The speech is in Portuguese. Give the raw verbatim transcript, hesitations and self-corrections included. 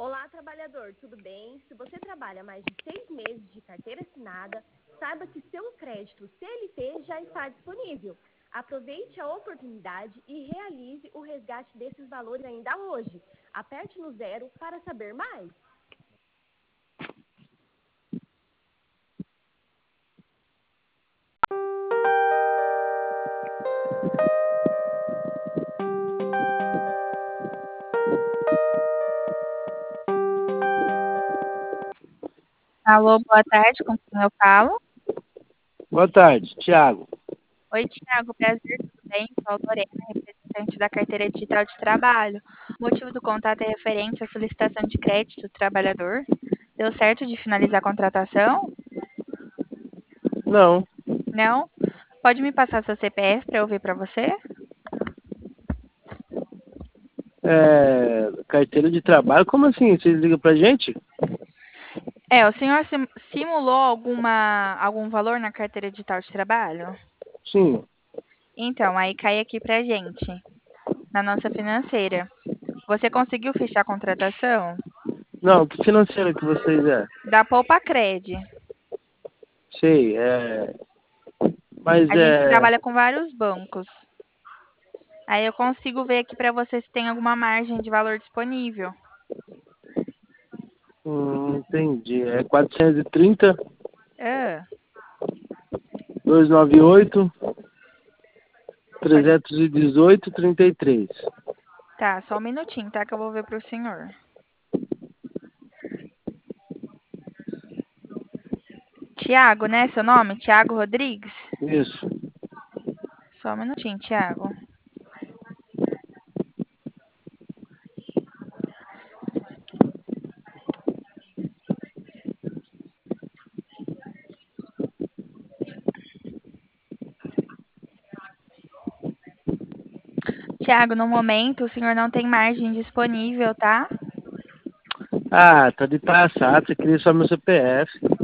Olá, trabalhador, tudo bem? Se você trabalha mais de seis meses de carteira assinada, saiba que seu crédito C L T já está disponível. Aproveite a oportunidade e realize o resgate desses valores ainda hoje. Aperte no zero para saber mais. Alô, boa tarde, com quem eu falo? Boa tarde, Thiago. Oi, Thiago, prazer, tudo bem? Sou a Lorena, representante da Carteira Digital de Trabalho. O motivo do contato é referente à solicitação de crédito do trabalhador. Deu certo de finalizar a contratação? Não, Não? Pode me passar seu C P F para eu ver para você? é, carteira de trabalho, como assim? Vocês ligam pra gente? É, o senhor sim- simulou alguma, algum valor na Carteira Digital de Trabalho? Sim. Então, aí cai aqui pra gente, na nossa financeira. Você conseguiu fechar a contratação? Não, que financeira que vocês é? Da Poupa Cred. Sei, é. Mas A gente é. trabalha com vários bancos. Aí eu consigo ver aqui para você se tem alguma margem de valor disponível. Hum, entendi. É quatrocentos e trinta, Ah, duzentos e noventa e oito, pode. trezentos e dezoito, trinta e três. Tá, só um minutinho, tá? Que eu vou ver pro senhor. Tiago, né? Seu nome? Tiago Rodrigues? Isso. Só um minutinho, Tiago. Tiago, no momento o senhor não tem margem disponível, tá? Ah, tá de palhaçada, você queria só meu C P F.